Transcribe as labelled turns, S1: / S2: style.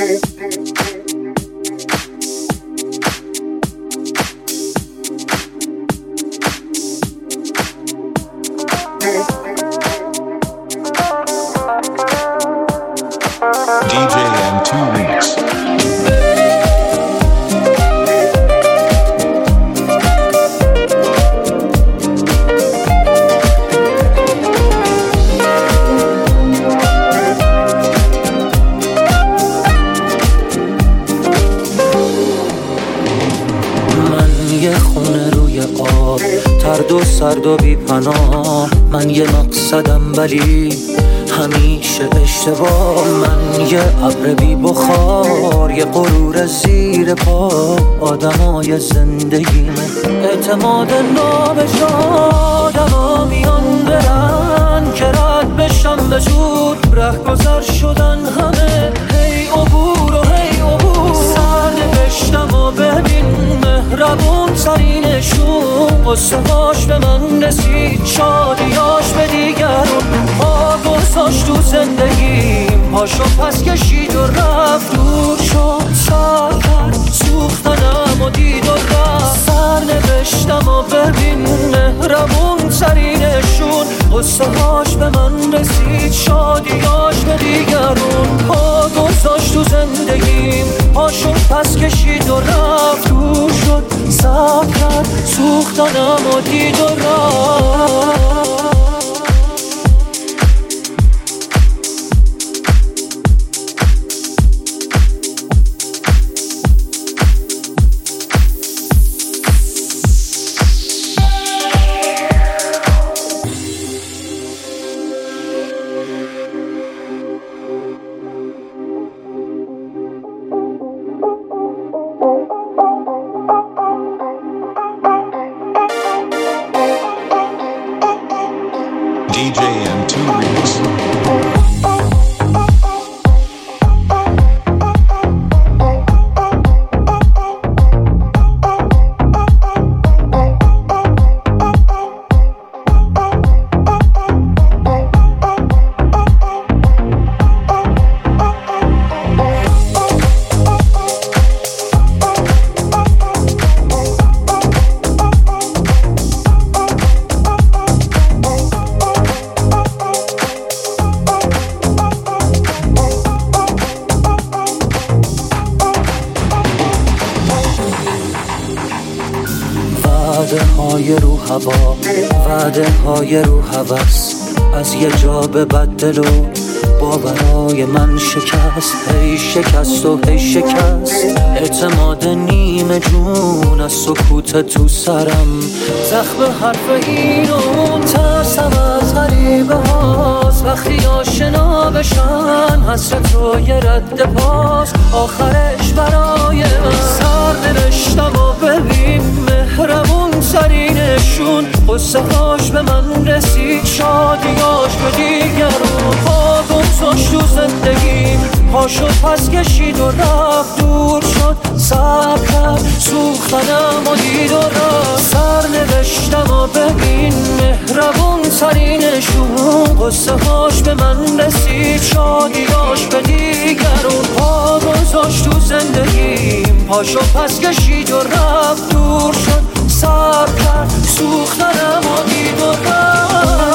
S1: DJ M2 Remix.
S2: یه خونه روی آب، ترد و سرد و بی پناه. من یه مقصدم ولی همیشه اشتباه. من یه ابر بی بخار، یه غرور زیر پا. آدمای زندگیمه اعتماد نابجا. آدما میان برن که رد بشم به زود. رهگذر شدن همه هی عبور و هی عبور. سر نوشتم و ببین مهربون ترینشون. قصه هاش به من رسید، شادیاش به دیگرون. پا گذاشت تو زندگیم، پاشو پس کشید و رفت. دور شد سر کرد، سوختنم و دید و رفت. سر نوشتم و ببین مهربون ترینشون. قصه هاش به من رسید، شادیاش به دیگرون. پا گذاشت تو زندگیم، پاشو پس کشید و رفت. دور شد سر کرد، سوختنم و دید و رفت.
S1: DJ M2 Remix.
S2: وعده های رو هوا، وعده های رو هوس. از یه جا به بدل و باورای من شکست. هی شکست و هی شکست. اعتماد نیمه جون از سکوت تو سرم. زخم حرف این و اون، ترسم از غریبه هاست. وقتی آشنا بشن حسرت رو یه رد پاس. آخرش برای من سر نوشتم و ببین مهربون ترینشون. قصه هاش به من رسید، شادیاش به دیگرون. پا گذاشت تو زندگیم، پاشو پس کشید و رفت. دور شد صبر کرد، سوختنم و دید و رفت. سر نوشتم و ببین مهربون ترینشون. قصه هاش به من رسید، شادیاش به دیگرون. پا گذاشت تو زندگیم، پاشو پس کشید و رفت. دور شد صبر کرد، سوختنم و دید و رفت.